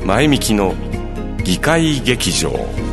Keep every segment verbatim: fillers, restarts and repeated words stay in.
前みきの議会劇場。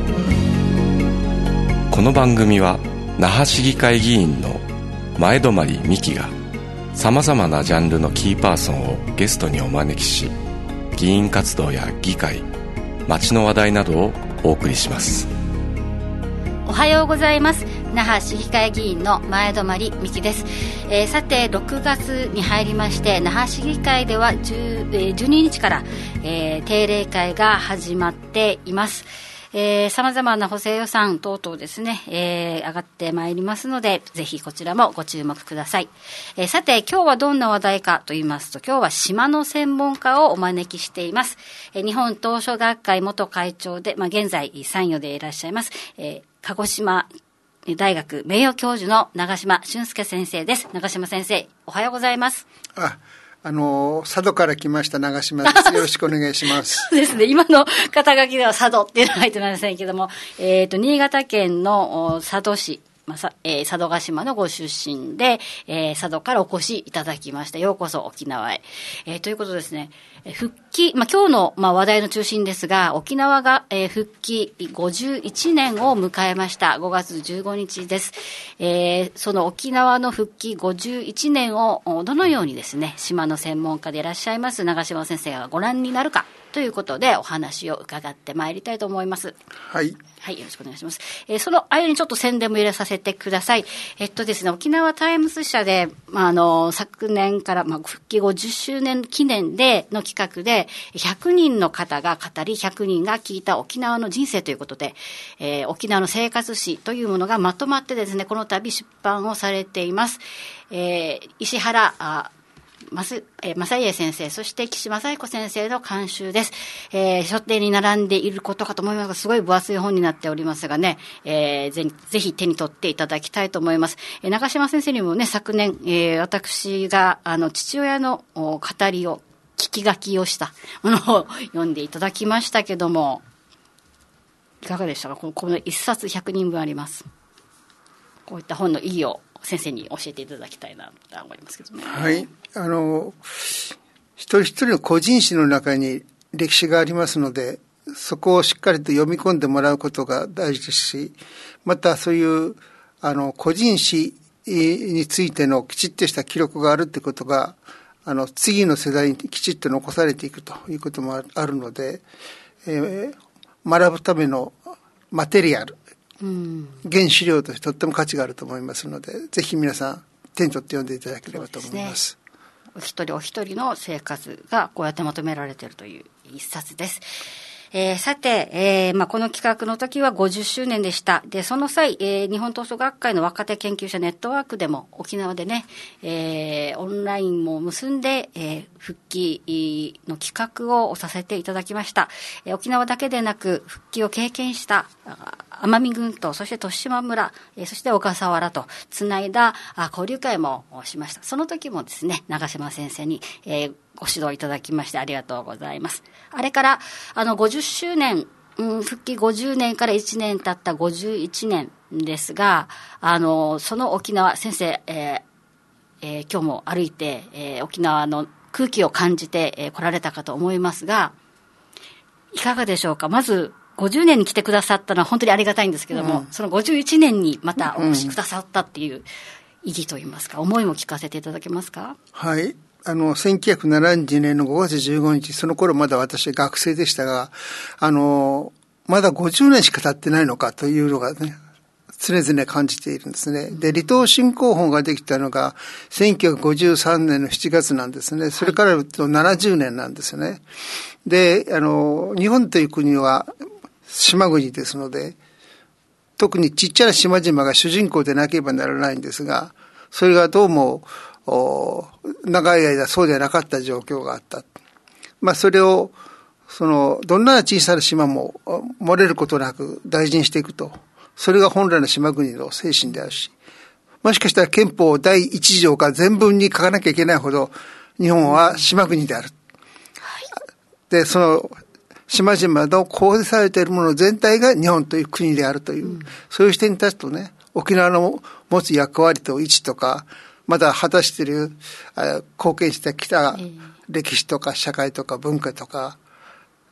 この番組は那覇市議会議員の前泊美樹がさまざまなジャンルのキーパーソンをゲストにお招きし、議員活動や議会、街の話題などをお送りします。 おはようございます。那覇市議会議員の前泊美樹です。えー、さてろくがつに入りまして、那覇市議会ではじゅう、えー、じゅうににちから、えー、定例会が始まっています。さまざまな補正予算等々ですね、えー、上がってまいりますので、ぜひこちらもご注目ください。えー、さて今日はどんな話題かと言いますと、今日は島の専門家をお招きしています。えー、日本島嶼学会元会長で、まあ、現在参与でいらっしゃいます、えー、鹿児島大学名誉教授の長島俊介先生です。長島先生、おはようございます。 ああの佐渡から来ました長島です。よろしくお願いします。 そうですね。今の肩書きでは佐渡っていうのは入ってませんけども、えっと新潟県の佐渡市、まあさえー、佐渡島のご出身で、えー、佐渡からお越しいただきました。ようこそ沖縄へ。えー、ということですね。復帰、まあ、今日の、まあ、話題の中心ですが、沖縄が、えー、復帰ごじゅういちねんを迎えました。ごがつじゅうごにちです。えー、その沖縄の復帰ごじゅういちねんをどのようにですね、島の専門家でいらっしゃいます長島先生がご覧になるかということでお話を伺ってまいりたいと思います。 はい。 はい、よろしくお願いします。えー、その間にちょっと宣伝も入れさせてください。えっとですね、沖縄タイムズ社で、まあ、あの、昨年から、まあ、復帰ごじゅっしゅうねん記念での企画で、ひゃくにんの方が語り、ひゃくにんが聞いた沖縄の人生ということで、えー、沖縄の生活史というものがまとまってですね、この度出版をされています。えー、石原、あ正家先生、そして岸正彦先生の監修です。えー、書店に並んでいることかと思いますが、すごい分厚い本になっておりますがね、えー、ぜ, ぜひ手に取っていただきたいと思います。えー、長島先生にもね、昨年、えー、私があの父親の語りを聞き書きをしたものを読んでいただきましたけども、いかがでしたか。この、この一冊ひゃくにんぶんあります。こういった本の意義を先生に教えていただきたいなと思いますけどね。 はい。あの一人一人の個人史の中に歴史がありますので、そこをしっかりと読み込んでもらうことが大事ですし、またそういうあの個人史についてのきちっとした記録があるということが、あの次の世代にきちっと残されていくということもあるので、えー、学ぶためのマテリアル、うん、原資料としてとっても価値があると思いますので、ぜひ皆さん手に取って読んでいただければと思います。 お一人お一人の生活がこうやってまとめられているという一冊です。えー、さて、えーまあ、この企画の時はごじゅっしゅうねんでした。で、その際、えー、日本島嶼学会の若手研究者ネットワークでも沖縄でね、えー、オンラインも結んで、えー、復帰の企画をさせていただきました。えー、沖縄だけでなく復帰を経験した奄美群島、そして十島村、えー、そして小笠原とつないだあ交流会もしました。その時もですね、長島先生に、えーご指導いただきましてありがとうございます。あれからあのごじゅっしゅうねん、うん、復帰ごじゅうねんからいちねん経ったごじゅういちねんですが、あのその沖縄先生、えーえー、今日も歩いて、えー、沖縄の空気を感じて、えー、来られたかと思いますが、いかがでしょうか。まずごじゅうねんに来てくださったのは本当にありがたいんですけども、うん、そのごじゅういちねんにまたお越しくださったっていう意義といいますか、思いも聞かせていただけますか。 はい。あの、せんきゅうひゃくななじゅうにねんのごがつじゅうごにち、その頃まだ私学生でしたが、あの、まだごじゅうねんしか経ってないのかというのがね、常々感じているんですね。で、離島振興法ができたのがせんきゅうひゃくごじゅうさんねんのしちがつなんですね。それからとななじゅうねんなんですよね。で、あの、日本という国は島国ですので、特にちっちゃな島々が主人公でなければならないんですが、それがどうも長い間そうではなかった状況があった。まあそれをそのどんな小さな島も漏れることなく大事にしていくと、それが本来の島国の精神であるし、もしかしたら憲法だいいち条から全文に書かなきゃいけないほど日本は島国である。でその島々の構成されているもの全体が日本という国であるという、うん、そういう視点に立つとね、沖縄の持つ役割と位置とか、まだ果たしている貢献してきた歴史とか社会とか文化とか、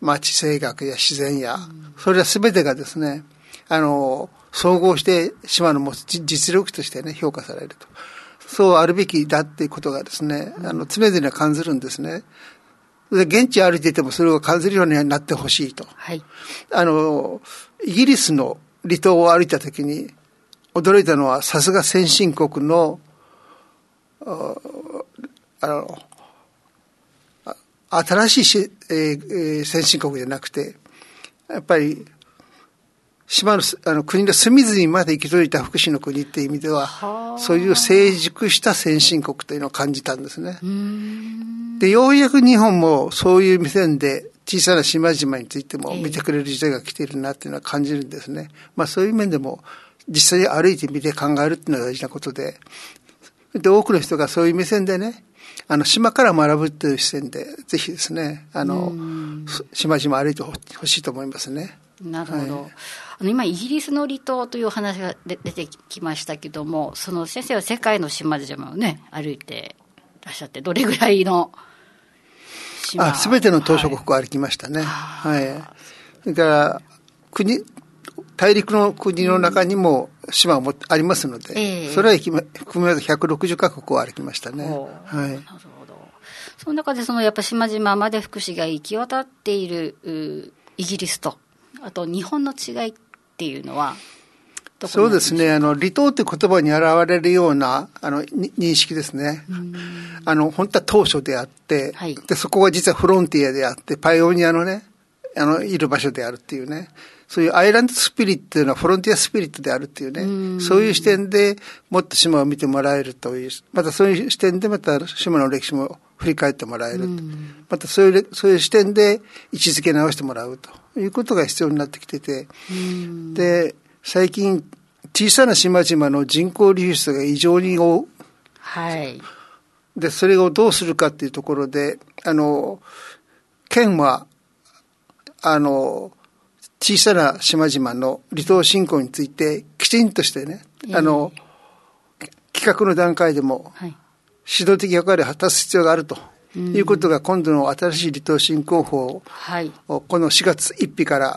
まあ、地政学や自然や、うん、それら全てがですね、あの、総合して島の持つ実力としてね、評価されると。そうあるべきだっていうことがですね、あの、常々感じるんですね。で、現地歩いていてもそれを感じるようになってほしいと。はい。あの、イギリスの離島を歩いたときに、驚いたのは、さすが先進国の、あ, あの、新しいし、えー、先進国じゃなくて、やっぱり、島の、あの国の隅々まで行き届いた福祉の国っていう意味では、そういう成熟した先進国というのを感じたんですね。で、ようやく日本もそういう目線で小さな島々についても見てくれる時代が来ているなっていうのは感じるんですね。まあそういう面でも実際に歩いてみて考えるっていうのは大事なことで、で、多くの人がそういう目線でね、あの、島から学ぶという視点で、ぜひですね、あの、島々歩いてほしいと思いますね。 なるほど。はい、あの今、イギリスの離島というお話が出てきましたけども、その先生は世界の島々をね、歩いてらっしゃって、どれぐらいの島？ あ、すべての島しょ国を歩きましたね。はい。はい、それから、国、大陸の国の中にも島もありますので、えー、それは含めてひゃくろくじゅうカ国を歩きましたね。はい。なるほど。 その中でそのやっぱ島々まで福祉が行き渡っているイギリスと、あと日本の違いっていうのはどこにあるんでしょうか？ そうですね。あの、離島って言葉に現れるような、あの、認識ですね。あの、本当は当初であって、はい、で、そこが実はフロンティアであって、パイオニアのね、あの、いる場所であるっていうね。そういうアイランドスピリットというのはフロンティアスピリットであるっていうね。うそういう視点でもっと島を見てもらえるという、またそういう視点でまた島の歴史も振り返ってもらえる。またそういう、そういう視点で位置づけ直してもらうということが必要になってきてて。で、最近小さな島々の人口流出が異常に多い。はい。で、それをどうするかっていうところで、あの、県は、あの、小さな島々の離島振興についてきちんとしてね、えー、あの、企画の段階でも指導的役割を果たす必要があるということが今度の新しい離島振興法を、はい、このしがつついたちから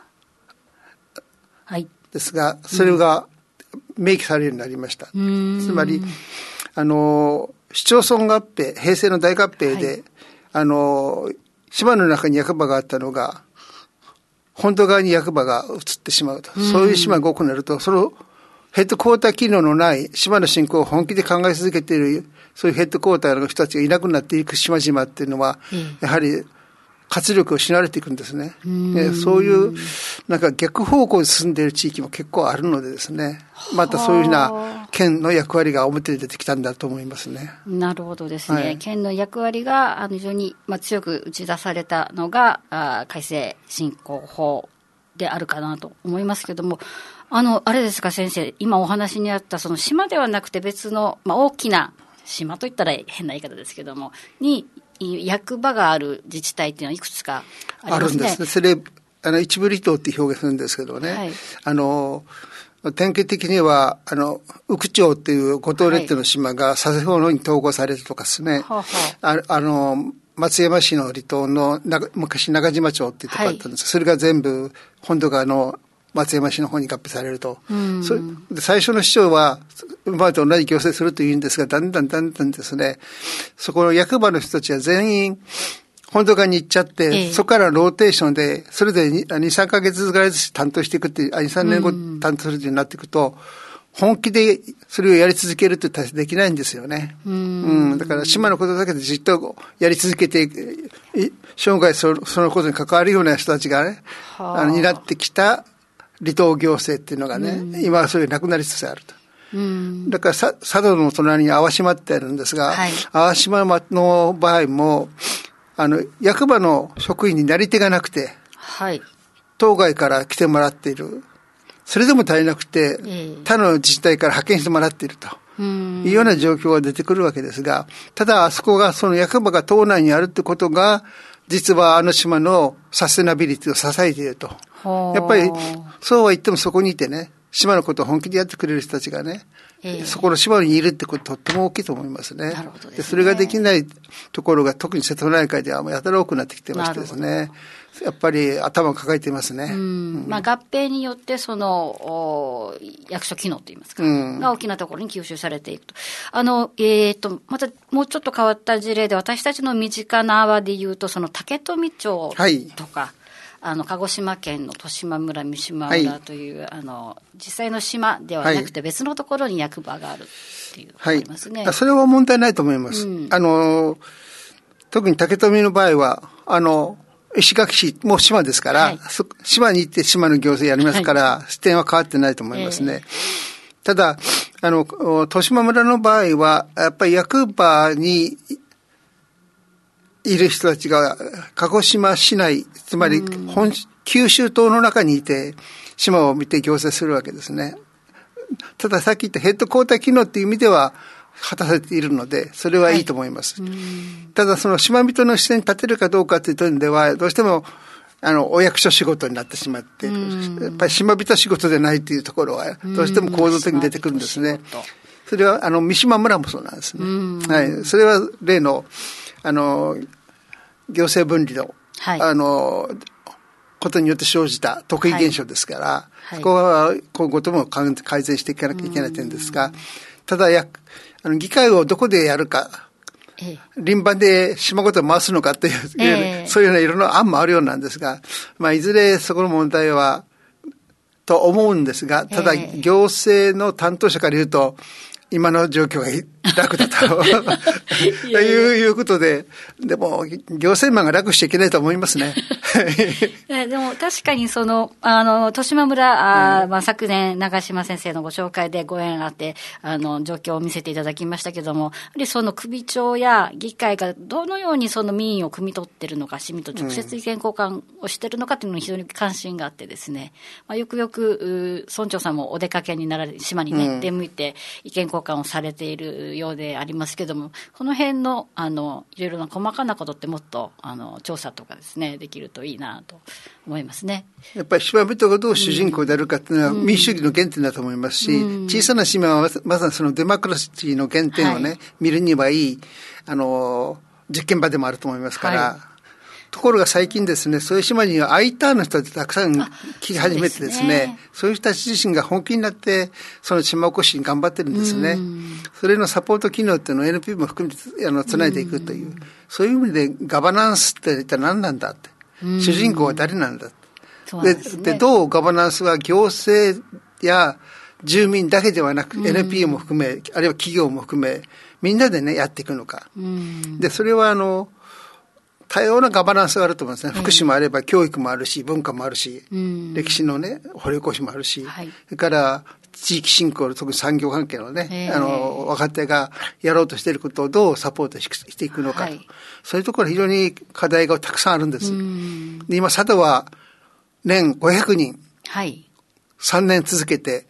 ですが、それが明記されるようになりました。つまり、あの、市町村合併、平成の大合併で、はい、あの、島の中に役場があったのが、本土側に役場が移ってしまうと。そういう島が多くなると、そのヘッドクォーター機能のない島の振興を本気で考え続けている、そういうヘッドクォーターの人たちがいなくなっていく島々っていうのは、やはり活力を失われていくんですね。でそういう、なんか逆方向に進んでいる地域も結構あるのでですね、またそういうふうな県の役割が表に出てきたんだと思いますね。 なるほどですね。はい、県の役割があの非常に、まあ、強く打ち出されたのがあ改正振興法であるかなと思いますけども、あのあれですか先生、今お話にあったその島ではなくて別の、まあ、大きな島といったら変な言い方ですけどもに役場がある自治体っていうのはいくつかありますね。あるんですね。 それあの一部離島って表現するんですけどね、はい、あの典型的にはあの宇久町っていう五島列島の島が佐世保の方に統合されるとかですね、はい、あ, あの松山市の離島の昔中島町っていうところがあったんですが、はい、それが全部本土側の松山市の方に合併されると、うん、そで最初の市長は今までと同じ行政するというんですが、だんだんだんだんですね、そこの役場の人たちは全員本土側に行っちゃって、ええ、そこからローテーションでそれで に,さん ヶ月ぐらいずつ担当していくっていう、に、さんねんご担当するというになっていくと、うん、本気でそれをやり続けるって体制できないんですよね。うん、うん、だから島のことだけでじっとやり続けて生涯 そ, そのことに関わるような人たちがね、あの担ってきた離島行政っていうのがね、うん、今はそれがなくなりつつあると。うん、だから佐渡の隣に淡島ってあるんですが、はい、淡島の場合もあの役場の職員になり手がなくて、はい、当該から来てもらっている。それでも足りなくて、えー、他の自治体から派遣してもらっているというような状況が出てくるわけですが、ただあそこがその役場が島内にあるってことが実はあの島のサステナビリティを支えていると。やっぱりそうは言ってもそこにいてね、 島のことを本気でやってくれる人たちがね、えー、そこの島にいるってこととっても大きいと思いますね。なるほどですね。でそれができないところが特に瀬戸内海ではやたら多くなってきてましてですね、やっぱり頭を抱えていますね。 うんうん、まあ、合併によってその役所機能といいますか、うん、が大きなところに吸収されていくと。あの、えーと、またもうちょっと変わった事例で私たちの身近な泡で言うと、その竹富町とか、はい、あの鹿児島県の十島村三島村という、はい、あの実際の島ではなくて別のところに役場があるっていうのがありますね。 はい、それは問題ないと思います。うん、あの特に竹富の場合はあの石垣市も島ですから、はい、島に行って島の行政やりますから、はい、視点は変わってないと思いますね。えー、ただあの十島村の場合はやっぱり役場にいる人たちが鹿児島市内、つまり本九州島の中にいて島を見て行政するわけですね。たださっき言ったヘッドクォーター機能っていう意味では果たせているので、それはいいと思います。はい、ただその島人の視点に立てるかどうかという点ではどうしてもあのお役所仕事になってしまって、やっぱり島人仕事でないというところはどうしても構造的に出てくるんですね。それはあの三島村もそうなんですね。はい、それは例のあの行政分離の、はい、あのことによって生じた特異現象ですから、はい、そこは今後とも改善していかなきゃいけない点ですが、ただやあの議会をどこでやるか、ええ、輪番で島ごと回すのかという、ええ、そういうようないろんな案もあるようなんですが、まあ、いずれそこの問題はと思うんですが、ただ行政の担当者から言うと今の状況が楽だといやいやいうことで、でも行政マンが楽しちゃいけないと思いますね。 でも確かにそのあの十島村、あ、まあ、昨年長島先生のご紹介でご縁あってあの状況を見せていただきましたけども、やはりその首長や議会がどのようにその民意を汲み取っているのか、市民と直接意見交換をしているのかというのに非常に関心があってですね、まあ、よくよく村長さんもお出かけになられ島にね、うん、出向いて意見交換をされているようでありますけども、この辺のあのいろいろな細かなことってもっとあの調査とかですねできるといいなと思いますね。 やっぱり島人がどう主人公であるかっていうのは民主主義の原点だと思いますし、うん、小さな島はまさにそのデモクラシーの原点をね、はい、見るにはいいあの実験場でもあると思いますから、はい、ところが最近ですね、そういう島には I ターンの人たちたくさん来始めてですね、そうですね、そういう人たち自身が本気になってその島おこしに頑張ってるんですね。それのサポート機能っていうのを エヌピー も含めてあのつないでいくという、そういう意味でガバナンスって一体何なんだって、主人公は誰なんだって、で, で, でどうガバナンスは行政や住民だけではなく エヌピー も含め、あるいは企業も含めみんなでねやっていくのか。でそれはあの多様なガバナンスがあると思いますね。福祉もあれば教育もあるし文化もあるし、うん、歴史のね掘り起こしもあるし、はい、それから地域振興、特に産業関係のね、あの若手がやろうとしていることをどうサポートしていくのか、はい、そういうところ非常に課題がたくさんあるんです。うん、で今佐渡は年ごひゃくにん、はい、さんねん続けて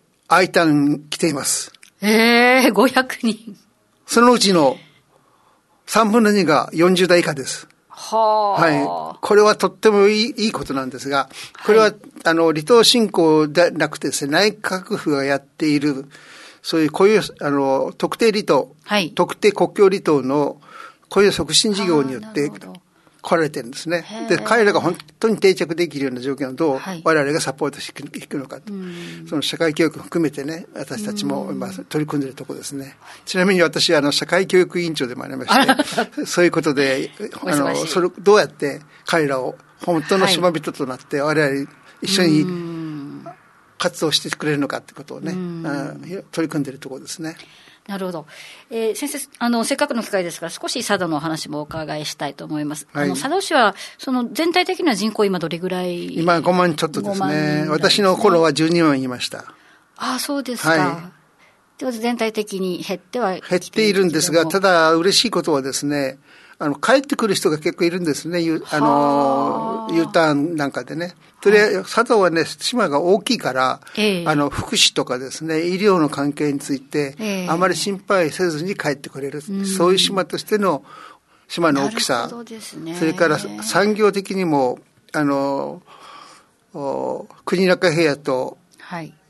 I ターンに来ています。 えー、ごひゃくにん。 そのうちのさんぶんのにがよんじゅうだい以下です。はあ、はい。これはとってもいい、いいことなんですが、これは、はい、あの離島振興でなくてですね、内閣府がやっているそういう雇用あの特定離島、はい、特定国境離島の雇用促進事業によって来られてるんですね。で彼らが本当に定着できるような条件をどう我々がサポートしていくのかと、はい、その社会教育を含めてね、私たちも今取り組んでいるところですね。ちなみに私はあの社会教育委員長でもありましてそういうことであのそれどうやって彼らを本当の島人となって我々一緒に活動してくれるのかということをね、取り組んでいるところですね。 なるほど、えー、先生あのせっかくの機会ですから少し佐渡のお話もお伺いしたいと思います、はい、あの佐渡市はその全体的な人口今どれぐらい？ 今ごまんちょっとですね。ですね、私の頃はじゅうにまんいました。 ああそうですか、はい、で全体的に減っては減っているんですが、ただ嬉しいことはですね、あの帰ってくる人が結構いるんですね。あの U ターンなんかでね。それ、はい、佐渡はね島が大きいから、えー、あの福祉とかですね医療の関係について、えー、あまり心配せずに帰ってくれる、うん、そういう島としての島の大きさ、ね、それから産業的にもあの国中平野と、はい、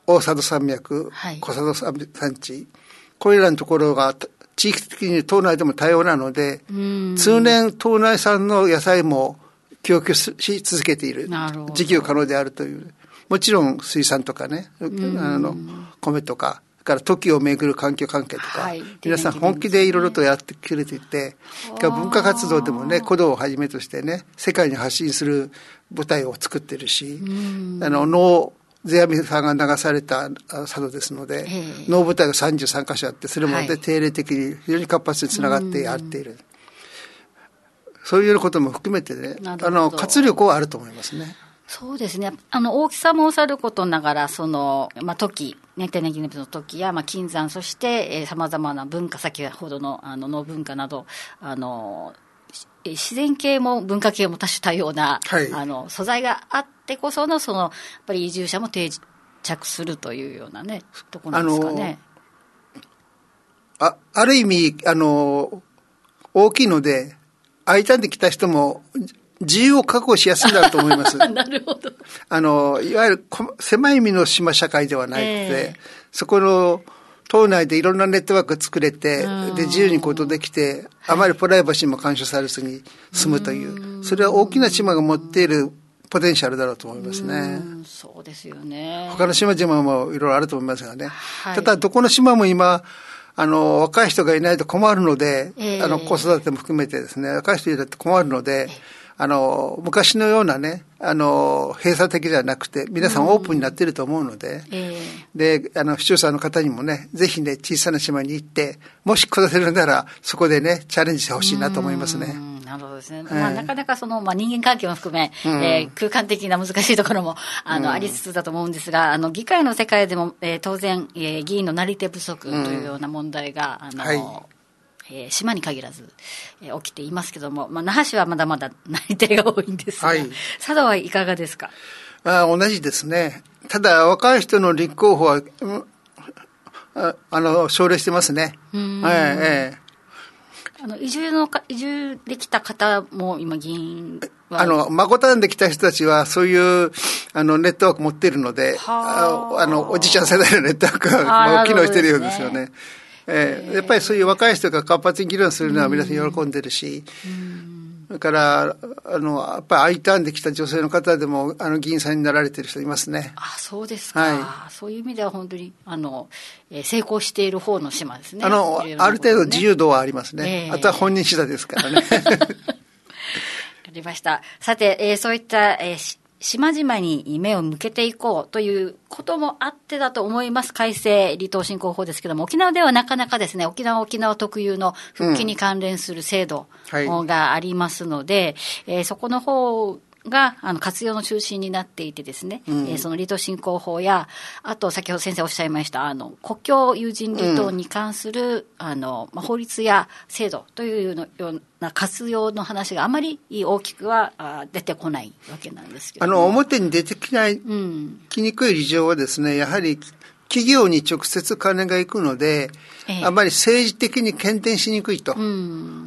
大佐渡山脈、 はい、 小佐渡山地、これらのところが地域的に島内でも多様なので、通年島内産の野菜も供給し続けている、自給可能であるという。もちろん水産とかね、あの米とか、から時をめぐる環境関係とか、はい、皆さん本気でいろいろとやってくれていて、文化活動でもね、古道をはじめとしてね、世界に発信する舞台を作ってるし、あの能世阿弥さんが流された佐渡ですので、能舞台がさんじゅうさんかしょあって、それも、ね、はい、定例的に非常に活発につながってやっている。そういうことも含めてね、あの活力はあると思いますね。 そうですね。あの大きさもさることながら、そのまあ時、ね、天然記念物の時や、まあ、金山、そしてさまざまな文化、先ほどのあの能文化など、あの自然系も文化系も多種多様な、はい、あの素材があってこその、そのやっぱり移住者も定着するというようなね、ところなんですかね。 あの あ, ある意味あの大きいので、Iターンで来た人も自由を確保しやすいんだと思います。 なるほど。 あのいわゆる狭い意味の島社会ではないので、えー、そこの島内でいろんなネットワーク作れて、で自由に行動できて、あまりプライバシーも干渉されずに済むという、それは大きな島が持っているポテンシャルだろうと思いますね。 うそうですよね。 他の島々もいろいろあると思いますがね、はい、ただどこの島も今あの若い人がいないと困るので、えー、あの子育ても含めてですね、若い人いないと困るので、えーあの昔のようなね、あの閉鎖的じゃなくて皆さんオープンになっていると思うので、うんえー、であの視聴者の方にもね、ぜひね、小さな島に行って、もし来せるならそこでねチャレンジしてほしいなと思いますね。 うんなるほどですね。えーまあ、なかなかその、まあ、人間関係も含め、うんえー、空間的な難しいところもあの、うん、ありつつだと思うんですが、あの議会の世界でも、えー、当然、えー、議員のなり手不足というような問題が、うん、あの、はいえー、島に限らず、えー、起きていますけども、まあ、那覇市はまだまだなり手が多いんですが、はい、佐渡はいかがですか？ あ同じですね。ただ若い人の立候補は、うん、あ, あの奨励してますね。うん、えーえー、あの移住のか移住できた方も今議員はあの孫たんできた人たちはそういうあのネットワーク持っているので、ああのおじちゃん世代のネットワークが機能しているようですよね。えー、やっぱりそういう若い人が活発に議論するのは皆さん喜んでるし、それからあのやっぱり I ターンで来た女性の方でもあの議員さんになられてる人いますね。 あ、そうですか、はい、そういう意味では本当にあの、えー、成功している方の島ですね。 あの、ね、ある程度自由度はありますね、えー、あとは本人次第ですからね。わかりました。さて、えー、そういった、えー島々に目を向けていこうということもあってだと思います。改正離島振興法ですけども、沖縄ではなかなかですね、沖縄沖縄特有の復帰に関連する制度がありますので、うんはいえー、そこの方があの活用の中心になっていてですね、うんえー、その離島振興法や、あと先ほど先生おっしゃいましたあの国境有人離島に関する、うん、あのまあ、法律や制度というのような活用の話があまり大きくはあ出てこないわけなんですけど、 あの表に出てきない、うん、きにくい事情はですね、やはり企業に直接金が行くので、ええ、あまり政治的に検定しにくいと、うん、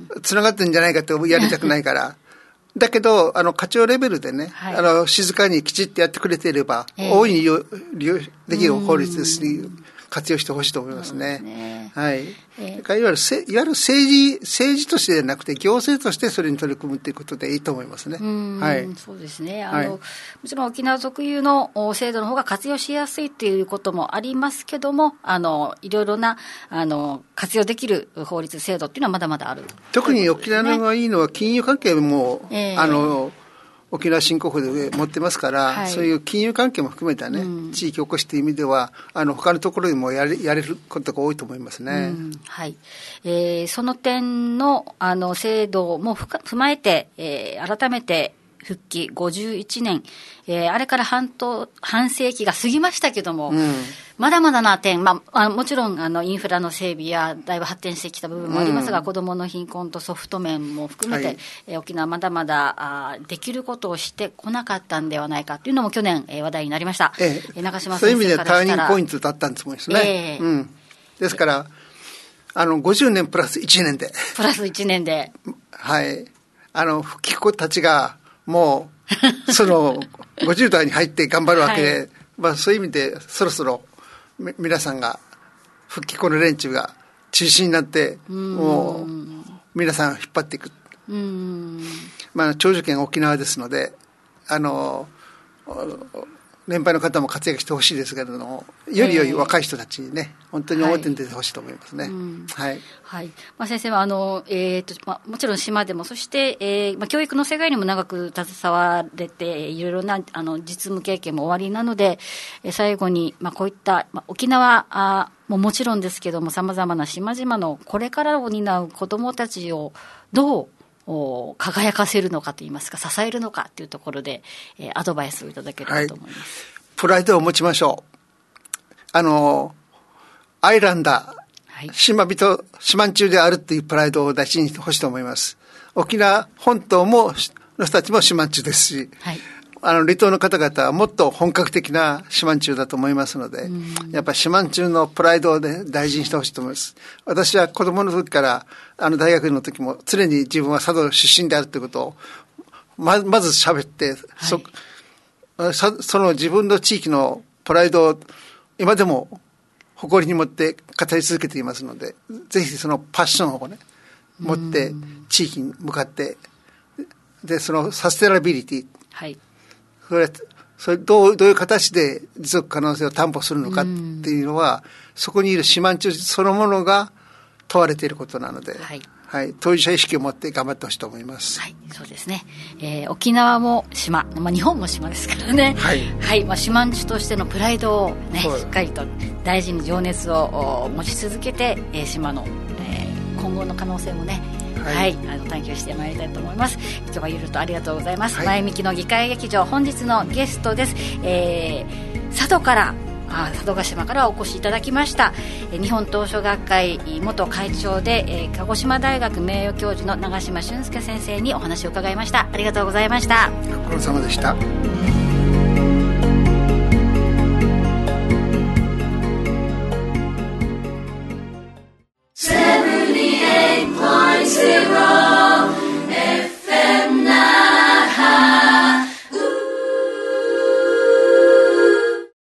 つながってるんじゃないかとやりたくないからだけどあの課長レベルでね、はい、あの静かにきちっとやってくれていれば、えー、大いに利用できる法律ですし、活用してほしいと思いますね。ねはい。えー、いわゆるせいわゆる政治政治としてではなくて行政としてそれに取り組むということでいいと思いますね。 うんはい。 そうですね。あの、はい、もちろん沖縄特有の制度の方が活用しやすいということもありますけども、あのいろいろなあの活用できる法律制度っていうのはまだまだある。 特に沖縄がいいのは金融関係も、えー、あの。沖縄振興法で持ってますから、はい、そういう金融関係も含めたね、うん、地域おこしという意味ではあの他のところでもやれ、やれることが多いと思いますね。うんはいえー、その点 の, あの制度も踏まえて、えー、改めて復帰ごじゅういちねん、えー、あれから 半, と半世紀が過ぎましたけども、うん、まだまだな点、まあ、あもちろんあのインフラの整備やだいぶ発展してきた部分もありますが、うん、子どもの貧困とソフト面も含めて、はいえー、沖縄まだまだあできることをしてこなかったんではないかというのも去年、えー、話題になりました、ええ、中島先生からしたらそういう意味ではターニングポイントだったんですね、えーうん、ですからあのごじゅうねんプラスいちねんでプラスいちねんではいあの復帰っ子たちがもうそのごじゅう代に入って頑張るわけで、はいまあ、そういう意味でそろそろ皆さんが復帰後の連中が中心になってもう皆さんを引っ張っていく。うーん、まあ、長寿県沖縄ですので、あの年配の方も活躍してほしいですけれども、よりより若い人たちにね、本当に表に出てほしいと思いますね。はい、はい、 まあ、先生はあの、えーとまあ、もちろん島でも、そして、えーまあ、教育の世界にも長く携われて、いろいろなあの実務経験もおありなので、えー、最後に、まあ、こういった、まあ、沖縄あももちろんですけども、さまざまな島々のこれからを担う子どもたちをどう輝かせるのかといいますか、支えるのかというところで、えー、アドバイスをいただければと思います。はい、 プライドを持ちましょう。あのアイランダー、はい、島人島ん中であるっていうプライドを大事にしてほしいと思います。沖縄本島もの人たちも島ん中ですし、はい、あの離島の方々はもっと本格的な島ん中だと思いますので、やっぱり島ん中のプライドを、ね、大事にしてほしいと思います。私は子供の時からあの大学の時も常に自分は佐渡出身であるということを ま, まず喋って、はい、そ, その自分の地域のプライドを今でも誇りに持って語り続けていますので、ぜひそのパッションをね持って地域に向かって、でそのサステナビリティ、はい、それそれ ど, うどういう形で持続可能性を担保するのかっていうのは、そこにいる島ん中そのものが問われていることなので、はいはい、当事者意識を持って頑張ってほしいと思います。 はい、そうですね、えー、沖縄も島、まあ、日本も島ですからね、はいはい、まあ、島ん中としてのプライドを、ね、しっかりと大事に情熱を持ち続けて、えー、島の、えー、今後の可能性もね、はいはい、あの探求してまいりたいと思います。今日はゆるとありがとうございます。はい、前向きの議会劇場、本日のゲストです。えー、佐渡からあ佐渡島からお越しいただきました、え日本島書学会元会長で、えー、鹿児島大学名誉教授の長島俊介先生にお話を伺いました。ありがとうございました。 ご苦労様でした。